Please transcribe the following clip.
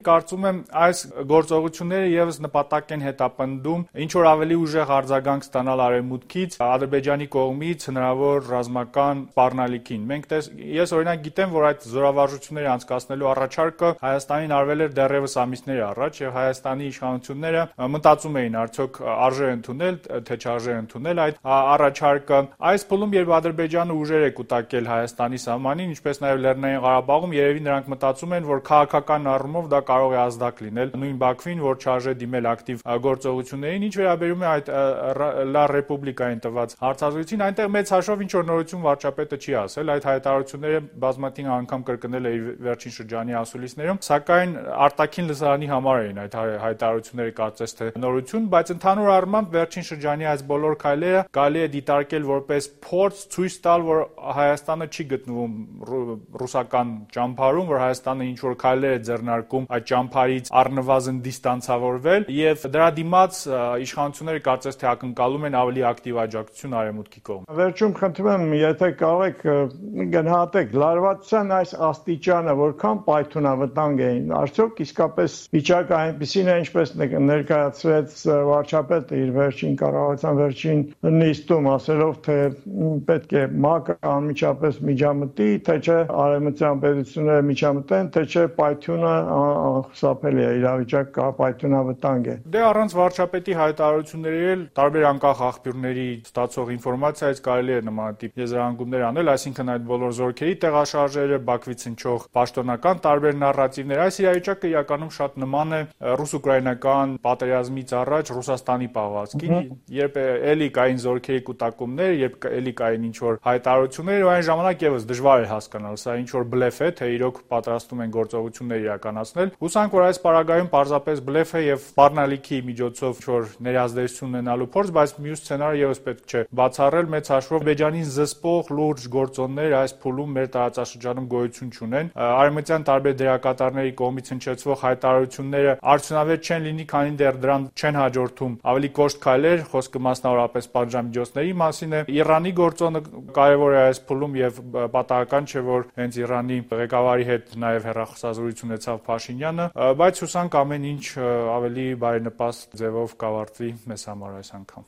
Կարծում եմ այս գործողությունները եւս նպատակ են հետապնդում ինչ որ ավելի ուժեղ արձագանք ստանալ Արևմուտքից, Ադրբեջանի կողմից հնարավոր ռազմական սպառնալիքին։ Ես օրինակ գիտեմ, որ այդ զորավարժությունները անցկացնելու առաջարկը Հայաստանին արվել էր դեռևս ամիսներ առաջ եւ Հայաստանի իշխանությունները մտածում էին արդյոք արժե ընդունել, թե չարժե ընդունել այդ առաջարկը։ Այս փուլում, երբ Ադրբեջանը ուժեր է կուտակել Հայաստանի սահմանին, ինչպես նաեւ Լեռնային Ղարաբաղում, երևի նրանք մտածում են, որ քաղաքական առումով դա կարող է ազդակ լինել նույն Բաքվին, որ չարժե դիմել ակտիվ գործողություններին։ Ինչ վերաբերում է այդ Լա Ռեպուբլիկային տված հարցազրույցին, այնտեղ մեծ հաշվով ինչ որ նորություն վարչապետը չի ասել, այդ հայտարարությունները բազմաթիվ անգամ կրկնել է իր վերջին շրջանի ասուլիսներում, սակայն արտաքին լսարանի համար էին այդ հայտարարությունները կարծես թե նորություն, բայց ընդհանուր առմամբ վերջին շրջանի այս բոլոր քայլերը կարելի է դիտարկել որպես փորձ ցույց տալ, որ Հայաստանը չի գտնվում ռուսական ճամբարում, որ Հայաստանը ինչ որ քայլեր է ձեռնարկում այդ ճամբարից առնվազն դիստանցավորվել եւ դրա դիմաց իշխանությունները կարծես թե ակնկալում են ավելի ակտիվ աջակցություն Արևմուտքի կողմից։ Վերջում խնդրում եմ, եթե կարող եք գնահատեք լարվածության այս աստիճանը, որքան պայթունավտանգ էին, արդյոք իսկապես վիճակը այնպեսին է, ինչպես ներկայացրեց վարչապետը իր վերջին կառավարության վերջին նիստում, ասելով, թե պետք է ՄԱԿ-ը անմիջապես միջամտի, թե չէ արևմտյան պետությունները միջամտեն, թե չէ պայթյունը անխուսափելի է, իրավիճակը պայթյունավտանգ է։ Դե առանց վարչապետի հայտարարությունների էլ տարբեր անկախ աղբյուրների ստացող ինֆորմացիայից կարելի է նմանատիպ եզրահանգումներ անել, այսինքն այդ բոլոր զորքերի տեղաշարժերը, Բաքվից հնչող պաշտոնական տարբեր նարատիվներ, այս իրավիճակը իրականում շատ նման է ռուս-ուկրաինական պատերազմից առաջ Ռուսաստանի պահվածքին, երբ էլի կային զորքերի կուտակումներ, երբ էլի կային ինչ որ հայտարարություններ, այն ժամանակ եւս դժվար է հասկանալ, սա ինչ որ բլեֆ է, թե իրոք պատրաստում են գործողություններ իրականացնել։ Հուսանք, որ այս պարագայում պարզապես բլեֆ է եւ սպառնալիքի միջոցով ինչ որ ներազդեցություն ունենալու փորձ, բայց մյուս սցենարը եւս պետք չէ բացառել, մեծ հաշվով Ադրբեջանին զսպող լուրջ գործոններ այս փուլում մեր տարածաշրջանում գոյություն չունեն։ Արևմտյան տարբեր դերակատարների կողմից հնչեցվող հայտարարությունները արդյունավետ չեն լինի, քանի դեռ դրան չեն հաջորդում ավելի կոշտ քայլեր, խոսքը մասնավորապես պատժամիջոցների մասին է։ Իրանի գործոնը կարևոր է այս փուլում եւ պատահական չէ, որ հենց Իրանի ղեկավարի հետ նաեւ հեռախոսազրույց ունեցավ Փաշինյանը, բայց հուսանք ամեն ինչ ավելի բարենպաստ ձևով կավարտվի մեզ համար այս անգամ։